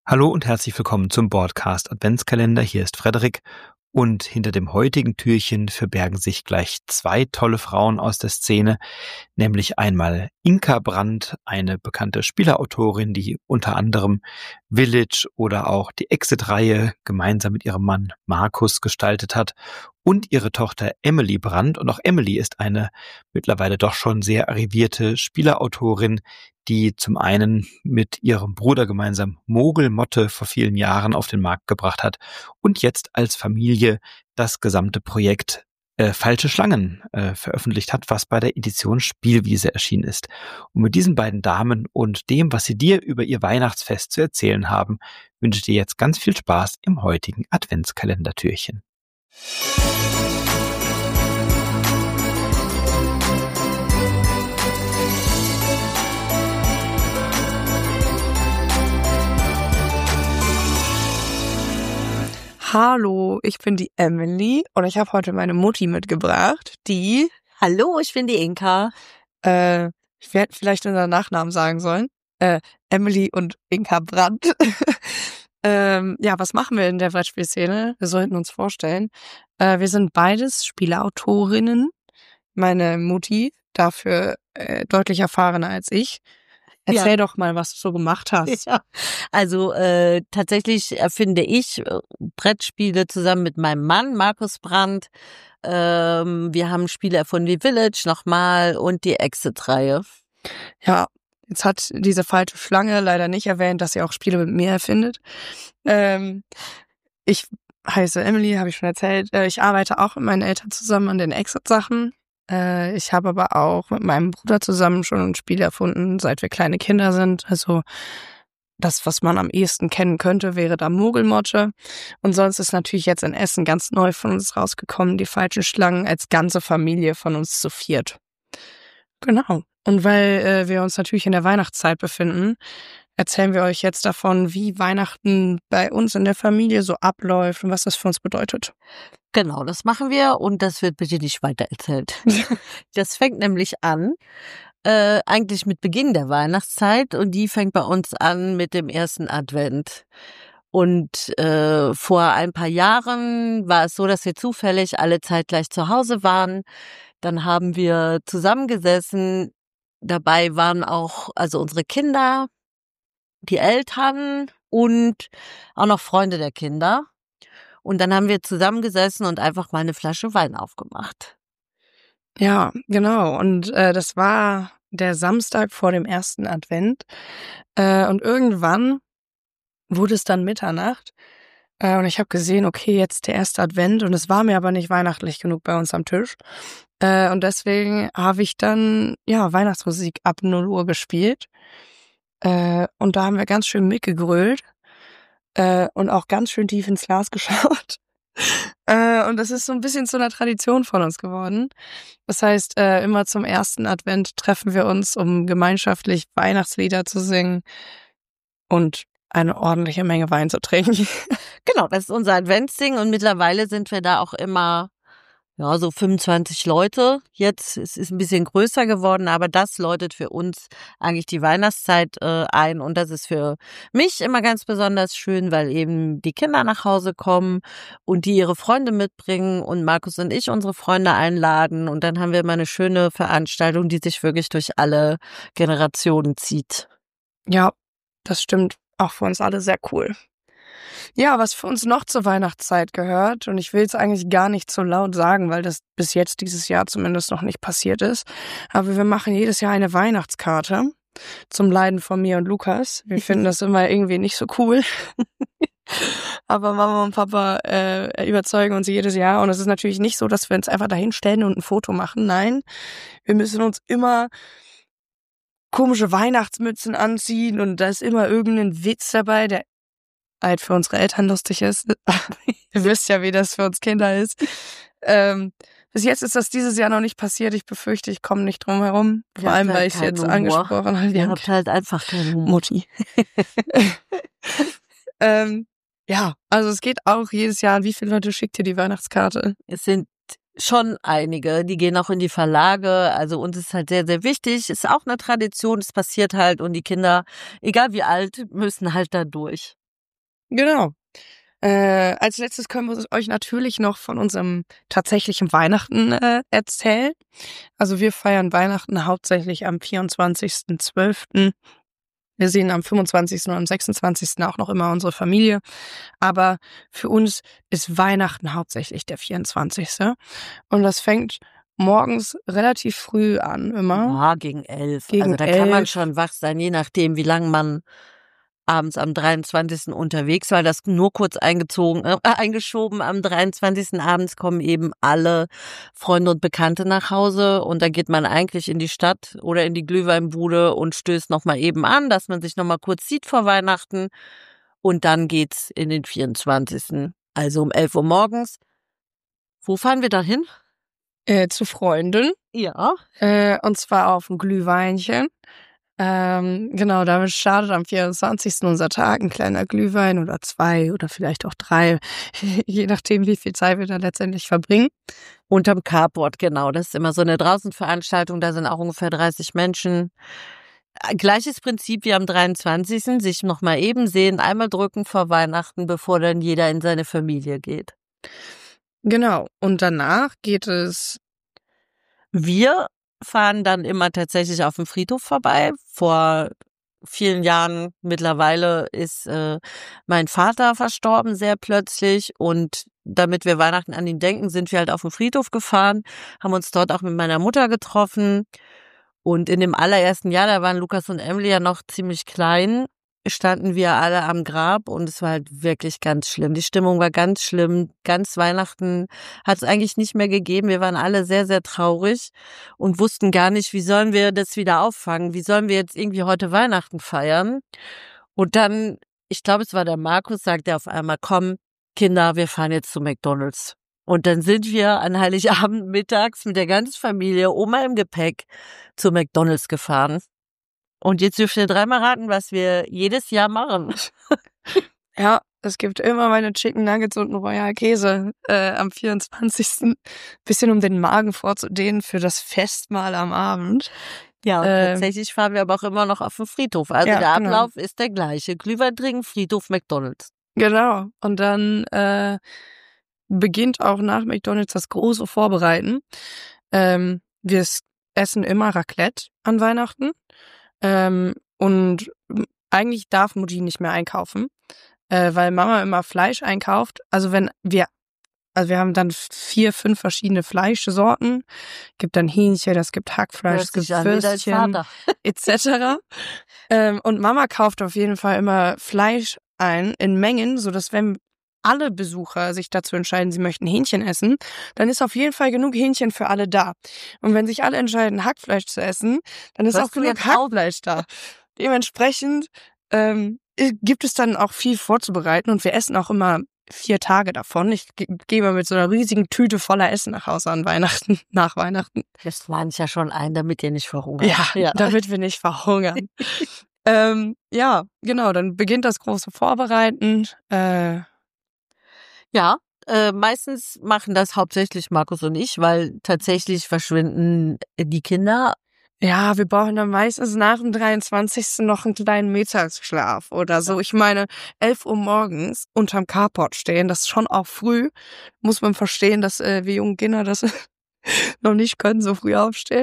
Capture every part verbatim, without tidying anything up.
Hallo und herzlich willkommen zum Broadcast Adventskalender. Hier ist Frederik und hinter dem heutigen Türchen verbergen sich gleich zwei tolle Frauen aus der Szene, nämlich einmal Inka Brandt, eine bekannte Spieleautorin, die unter anderem Village oder auch die Exit-Reihe gemeinsam mit ihrem Mann Markus gestaltet hat, und ihre Tochter Emily Brandt. Und auch Emily ist eine mittlerweile doch schon sehr arrivierte Spieleautorin, die zum einen mit ihrem Bruder gemeinsam Mogelmotte vor vielen Jahren auf den Markt gebracht hat und jetzt als Familie das gesamte Projekt äh, Falsche Schlangen äh, veröffentlicht hat, was bei der Edition Spielwiese erschienen ist. Und mit diesen beiden Damen und dem, was sie dir über ihr Weihnachtsfest zu erzählen haben, wünsche ich dir jetzt ganz viel Spaß im heutigen Adventskalendertürchen. Hallo, ich bin die Emily und ich habe heute meine Mutti mitgebracht, die... Hallo, ich bin die Inka. Äh, ich werde vielleicht unseren Nachnamen sagen sollen. Äh, Emily und Inka Brandt. ähm, ja, was machen wir in der Brettspielszene? Wir sollten uns vorstellen. Äh, wir sind beides Spieleautorinnen. Meine Mutti dafür äh, deutlich erfahrener als ich. Erzähl ja. doch mal, was du so gemacht hast. Ja. Also äh, tatsächlich erfinde ich äh, Brettspiele zusammen mit meinem Mann, Markus Brandt. Ähm, wir haben Spiele erfunden wie Village nochmal und die Exit-Reihe. Ja, jetzt hat diese falsche Schlange leider nicht erwähnt, dass sie auch Spiele mit mir erfindet. Ähm, ich heiße Emily, habe ich schon erzählt. Äh, ich arbeite auch mit meinen Eltern zusammen an den Exit-Sachen. Ich habe aber auch mit meinem Bruder zusammen schon ein Spiel erfunden, seit wir kleine Kinder sind. Also das, was man am ehesten kennen könnte, wäre da Mogelmotte. Und sonst ist natürlich jetzt in Essen ganz neu von uns rausgekommen, die falschen Schlangen als ganze Familie von uns zu viert. Genau. Und weil äh, wir uns natürlich in der Weihnachtszeit befinden, erzählen wir euch jetzt davon, wie Weihnachten bei uns in der Familie so abläuft und was das für uns bedeutet. Genau, das machen wir und das wird bitte nicht weitererzählt. Das fängt nämlich an, äh, eigentlich mit Beginn der Weihnachtszeit, und die fängt bei uns an mit dem ersten Advent. Und äh, vor ein paar Jahren war es so, dass wir zufällig alle zeitgleich zu Hause waren. Dann haben wir zusammengesessen. Dabei waren auch also unsere Kinder, die Eltern und auch noch Freunde der Kinder. Und dann haben wir zusammengesessen und einfach mal eine Flasche Wein aufgemacht. Ja, genau. Und äh, das war der Samstag vor dem ersten Advent. Äh, und irgendwann wurde es dann Mitternacht. Äh, und ich habe gesehen, okay, jetzt der erste Advent. Und es war mir aber nicht weihnachtlich genug bei uns am Tisch. Äh, und deswegen habe ich dann ja Weihnachtsmusik ab null Uhr gespielt. Äh, und da haben wir ganz schön mitgegrölt. Äh, und auch ganz schön tief ins Glas geschaut. äh, und das ist so ein bisschen zu einer Tradition von uns geworden. Das heißt, äh, immer zum ersten Advent treffen wir uns, um gemeinschaftlich Weihnachtslieder zu singen und eine ordentliche Menge Wein zu trinken. Genau, das ist unser Adventsding, und mittlerweile sind wir da auch immer ja so fünfundzwanzig Leute. Jetzt es ist es ein bisschen größer geworden, aber das läutet für uns eigentlich die Weihnachtszeit äh, ein, und das ist für mich immer ganz besonders schön, weil eben die Kinder nach Hause kommen und die ihre Freunde mitbringen und Markus und ich unsere Freunde einladen, und dann haben wir immer eine schöne Veranstaltung, die sich wirklich durch alle Generationen zieht. Ja, das stimmt. Auch für uns alle sehr cool. Ja, was für uns noch zur Weihnachtszeit gehört, und ich will es eigentlich gar nicht so laut sagen, weil das bis jetzt dieses Jahr zumindest noch nicht passiert ist, aber wir machen jedes Jahr eine Weihnachtskarte zum Leiden von mir und Lukas. Wir finden das immer irgendwie nicht so cool. Aber Mama und Papa äh, überzeugen uns jedes Jahr, und es ist natürlich nicht so, dass wir uns einfach dahin stellen und ein Foto machen. Nein, wir müssen uns immer komische Weihnachtsmützen anziehen, und da ist immer irgendein Witz dabei, der halt für unsere Eltern lustig ist. Ihr wisst ja, wie das für uns Kinder ist. Ähm, bis jetzt ist das dieses Jahr noch nicht passiert. Ich befürchte, ich komme nicht drum herum. Vor Ihr allem, habt weil halt ich es keinen jetzt Humor. angesprochen habe. Ihr habt halt einfach keinen Humor. Mutti. ähm, ja, also es geht auch jedes Jahr. Wie viele Leute schickt ihr die Weihnachtskarte? Es sind schon einige, die gehen auch in die Verlage, also uns ist halt sehr, sehr wichtig, ist auch eine Tradition, es passiert halt, und die Kinder, egal wie alt, müssen halt da durch. Genau. Äh, als letztes können wir euch natürlich noch von unserem tatsächlichen Weihnachten äh, erzählen. Also wir feiern Weihnachten hauptsächlich am vierundzwanzigsten zwölften Wir sehen am fünfundzwanzigsten und am sechsundzwanzigsten auch noch immer unsere Familie. Aber für uns ist Weihnachten hauptsächlich der vierundzwanzigste Und das fängt morgens relativ früh an immer. Ja, gegen elf. Gegen also da kann man elf. schon wach sein, je nachdem, wie lange man abends am dreiundzwanzigsten unterwegs war. Das nur kurz eingezogen, äh, eingeschoben. Am dreiundzwanzigsten abends kommen eben alle Freunde und Bekannte nach Hause und da geht man eigentlich in die Stadt oder in die Glühweinbude und stößt nochmal eben an, dass man sich nochmal kurz sieht vor Weihnachten und dann geht's in den vierundzwanzigsten Also um elf Uhr morgens. Wo fahren wir da hin? Äh, zu Freunden. Ja. Äh, und zwar auf ein Glühweinchen. Ähm, genau, damit startet am vierundzwanzigsten unser Tag, ein kleiner Glühwein oder zwei oder vielleicht auch drei, je nachdem, wie viel Zeit wir da letztendlich verbringen. Unterm Carport, genau. Das ist immer so eine Draußenveranstaltung, da sind auch ungefähr dreißig Menschen. Gleiches Prinzip wie am dreiundzwanzigsten Sich nochmal eben sehen, einmal drücken vor Weihnachten, bevor dann jeder in seine Familie geht. Genau, und danach geht es... Wir fahren dann immer tatsächlich auf dem Friedhof vorbei. Vor vielen Jahren mittlerweile ist äh, mein Vater verstorben, sehr plötzlich. Und damit wir Weihnachten an ihn denken, sind wir halt auf den Friedhof gefahren, haben uns dort auch mit meiner Mutter getroffen. Und in dem allerersten Jahr, da waren Lukas und Emily ja noch ziemlich klein, standen wir alle am Grab und es war halt wirklich ganz schlimm. Die Stimmung war ganz schlimm. Ganz Weihnachten hat es eigentlich nicht mehr gegeben. Wir waren alle sehr, sehr traurig und wussten gar nicht, wie sollen wir das wieder auffangen? Wie sollen wir jetzt irgendwie heute Weihnachten feiern? Und dann, ich glaube, es war der Markus, sagte auf einmal, komm, Kinder, wir fahren jetzt zu McDonald's. Und dann sind wir an Heiligabend mittags mit der ganzen Familie, Oma im Gepäck, zu McDonald's gefahren. Und jetzt dürft ihr dreimal raten, was wir jedes Jahr machen. Ja, es gibt immer meine Chicken Nuggets und einen Royal Käse äh, am vierundzwanzigsten Bisschen um den Magen vorzudehnen für das Festmahl am Abend. Ja, und Ähm, tatsächlich fahren wir aber auch immer noch auf den Friedhof. Also Ja, der genau. Ablauf ist der gleiche. Glühwein trinken, Friedhof, McDonald's. Genau. Und dann äh, beginnt auch nach McDonald's das große Vorbereiten. Ähm, wir s- essen immer Raclette an Weihnachten. Ähm, und m- eigentlich darf Mutti nicht mehr einkaufen, äh, weil Mama immer Fleisch einkauft. Also wenn wir, also wir haben dann vier, fünf verschiedene Fleischsorten. Gibt dann Hähnchen, es gibt Hackfleisch, Hört es gibt sich an wie dein Würstchen, Vater. et cetera. ähm, und Mama kauft auf jeden Fall immer Fleisch ein in Mengen, sodass wenn alle Besucher sich dazu entscheiden, sie möchten Hähnchen essen, dann ist auf jeden Fall genug Hähnchen für alle da. Und wenn sich alle entscheiden, Hackfleisch zu essen, dann ist Hörst auch du genug jetzt auf? Hackfleisch da. Dementsprechend ähm, gibt es dann auch viel vorzubereiten und wir essen auch immer vier Tage davon. Ich ge- gehe mal mit so einer riesigen Tüte voller Essen nach Hause an Weihnachten, nach Weihnachten. Das plane ich ja schon ein, damit ihr nicht verhungert. Ja, ja. damit wir nicht verhungern. ähm, ja, genau, dann beginnt das große Vorbereiten. Äh, Ja, äh, meistens machen das hauptsächlich Markus und ich, weil tatsächlich verschwinden die Kinder. Ja, wir brauchen dann meistens nach dem dreiundzwanzigsten noch einen kleinen Mittagsschlaf oder so. Ich meine, elf Uhr morgens unterm Carport stehen, das ist schon auch früh. Muss man verstehen, dass äh, wir jungen Kinder das noch nicht können, so früh aufstehen.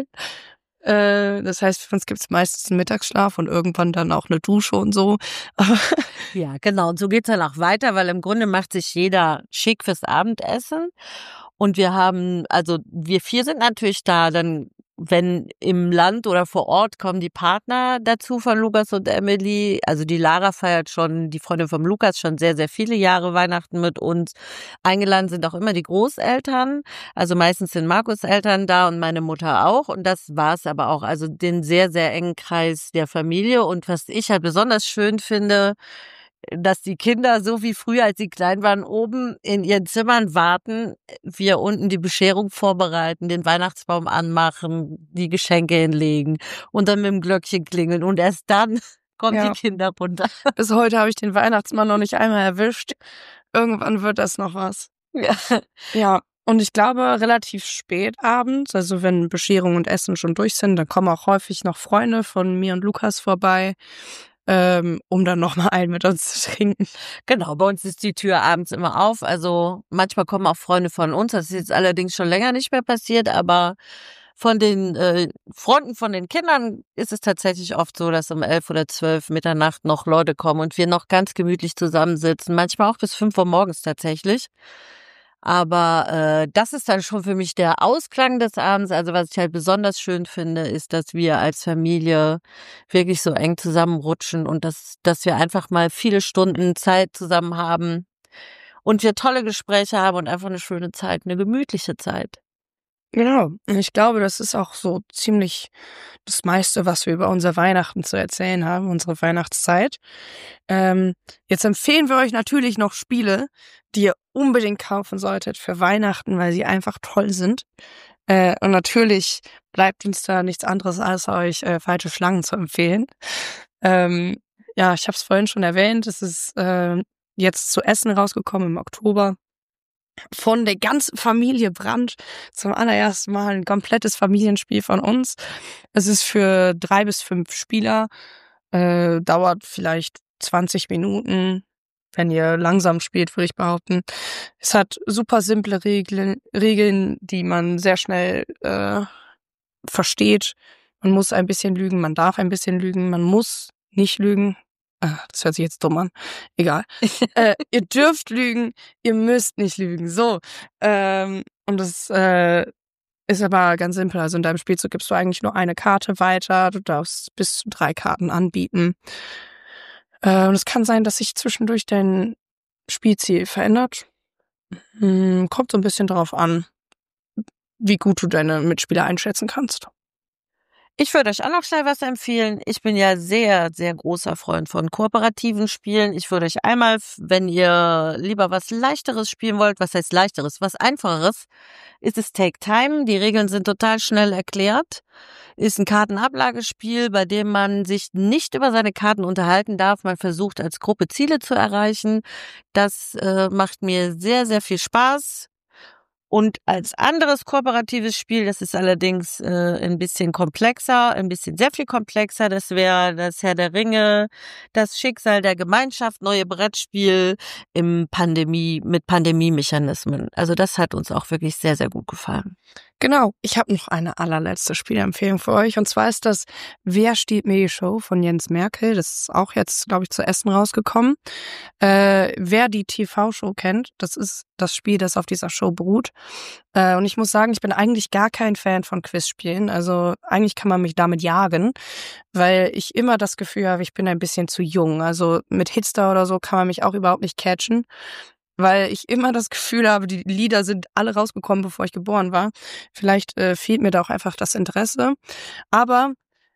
Äh, das heißt, für uns gibt's meistens einen Mittagsschlaf und irgendwann dann auch eine Dusche und so. Aber Ja, genau. Und so geht's dann auch weiter, weil im Grunde macht sich jeder schick fürs Abendessen. Und wir haben, also wir vier sind natürlich da, dann wenn im Land oder vor Ort kommen die Partner dazu von Lukas und Emily. Also die Lara feiert schon, die Freundin von Lukas, schon sehr, sehr viele Jahre Weihnachten mit uns. Eingeladen sind auch immer die Großeltern. Also meistens sind Markus' Eltern da und meine Mutter auch. Und das war's aber auch. Also den sehr, sehr engen Kreis der Familie. Und was ich halt besonders schön finde, dass die Kinder, so wie früher, als sie klein waren, oben in ihren Zimmern warten, wir unten die Bescherung vorbereiten, den Weihnachtsbaum anmachen, die Geschenke hinlegen und dann mit dem Glöckchen klingeln und erst dann kommen Ja. die Kinder runter. bis heute habe ich den Weihnachtsmann noch nicht einmal erwischt. Irgendwann wird das noch was. Ja. Ja, und ich glaube, relativ spät abends, also wenn Bescherung und Essen schon durch sind, dann kommen auch häufig noch Freunde von mir und Lukas vorbei. ähm, um dann nochmal einen mit uns zu trinken. Genau, bei uns ist die Tür abends immer auf. Also manchmal kommen auch Freunde von uns. Das ist jetzt allerdings schon länger nicht mehr passiert, aber von den äh, Freunden von den Kindern ist es tatsächlich oft so, dass um elf oder zwölf Mitternacht noch Leute kommen und wir noch ganz gemütlich zusammensitzen. Manchmal auch bis fünf Uhr morgens tatsächlich. Aber äh, das ist dann schon für mich der Ausklang des Abends. Also was ich halt besonders schön finde, ist, dass wir als Familie wirklich so eng zusammenrutschen und dass, dass wir einfach mal viele Stunden Zeit zusammen haben und wir tolle Gespräche haben und einfach eine schöne Zeit, eine gemütliche Zeit. Genau. Ich glaube, das ist auch so ziemlich das meiste, was wir über unser Weihnachten zu erzählen haben, unsere Weihnachtszeit. Ähm, jetzt empfehlen wir euch natürlich noch Spiele, die ihr unbedingt kaufen solltet für Weihnachten, weil sie einfach toll sind. Äh, und natürlich bleibt uns da nichts anderes, als euch äh, falsche Schlangen zu empfehlen. Ähm, ja, ich habe es vorhin schon erwähnt, es ist äh, jetzt zu Essen rausgekommen im Oktober. Von der ganzen Familie Brandt zum allerersten Mal ein komplettes Familienspiel von uns. Es ist für drei bis fünf Spieler, äh, dauert vielleicht zwanzig Minuten, wenn ihr langsam spielt, würde ich behaupten. Es hat super simple Regeln, Regeln, die man sehr schnell äh, versteht. Man muss ein bisschen lügen, man darf ein bisschen lügen, man muss nicht lügen. Ah, das hört sich jetzt dumm an. Egal. äh, ihr dürft lügen, ihr müsst nicht lügen. So. Ähm, und das äh, ist aber ganz simpel. Also in deinem Spielzug gibst du eigentlich nur eine Karte weiter. Du darfst bis zu drei Karten anbieten. Äh, und es kann sein, dass sich zwischendurch dein Spielziel verändert. Hm, kommt so ein bisschen drauf an, wie gut du deine Mitspieler einschätzen kannst. Ich würde euch auch noch schnell was empfehlen. Ich bin ja sehr, sehr großer Freund von kooperativen Spielen. Ich würde euch einmal, wenn ihr lieber was Leichteres spielen wollt, was heißt Leichteres, was Einfacheres, ist es Take Time. Die Regeln sind total schnell erklärt. Ist ein Kartenablagespiel, bei dem man sich nicht über seine Karten unterhalten darf. Man versucht als Gruppe Ziele zu erreichen. Das äh, macht mir sehr, sehr viel Spaß. Und als anderes kooperatives Spiel, das ist allerdings äh, ein bisschen komplexer, ein bisschen sehr viel komplexer, das wäre das Herr der Ringe, das Schicksal der Gemeinschaft, neue Brettspiel im Pandemie, mit Pandemie-Mechanismen. Also das hat uns auch wirklich sehr, sehr gut gefallen. Genau, ich habe noch eine allerletzte Spielempfehlung für euch. Und zwar ist das Wer stiehlt mir die Show von Jens Merkel. Das ist auch jetzt, glaube ich, zu Essen rausgekommen. Äh, wer die T V-Show kennt, das ist das Spiel, das auf dieser Show beruht. Äh, und ich muss sagen, ich bin eigentlich gar kein Fan von Quizspielen. Also eigentlich kann man mich damit jagen, weil ich immer das Gefühl habe, ich bin ein bisschen zu jung. Also mit Hitster oder so kann man mich auch überhaupt nicht catchen, weil ich immer das Gefühl habe, die Lieder sind alle rausgekommen, bevor ich geboren war. Vielleicht äh, fehlt mir da auch einfach das Interesse. Aber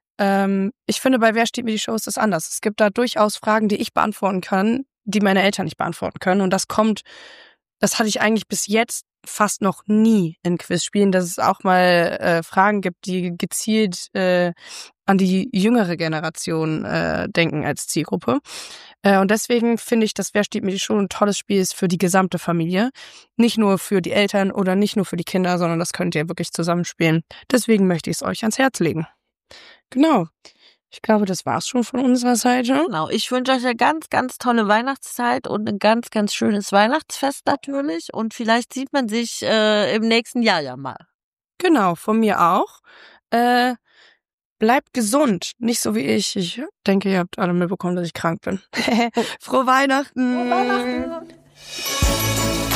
ähm, ich finde, bei Wer steht mir die Show ist das anders. Es gibt da durchaus Fragen, die ich beantworten kann, die meine Eltern nicht beantworten können. Und das kommt, das hatte ich eigentlich bis jetzt fast noch nie in Quizspielen, dass es auch mal äh, Fragen gibt, die gezielt äh, an die jüngere Generation äh, denken als Zielgruppe. Äh, und deswegen finde ich, dass Wer steht mir die Show ein tolles Spiel ist für die gesamte Familie. Nicht nur für die Eltern oder nicht nur für die Kinder, sondern das könnt ihr wirklich zusammenspielen. Deswegen möchte ich es euch ans Herz legen. Genau. Ich glaube, das war's schon von unserer Seite. Genau, ich wünsche euch eine ganz, ganz tolle Weihnachtszeit und ein ganz, ganz schönes Weihnachtsfest natürlich. Und vielleicht sieht man sich äh, im nächsten Jahr ja mal. Genau, von mir auch. Äh, bleibt gesund, nicht so wie ich. Ich denke, ihr habt alle mitbekommen, dass ich krank bin. Frohe Weihnachten! Frohe Weihnachten!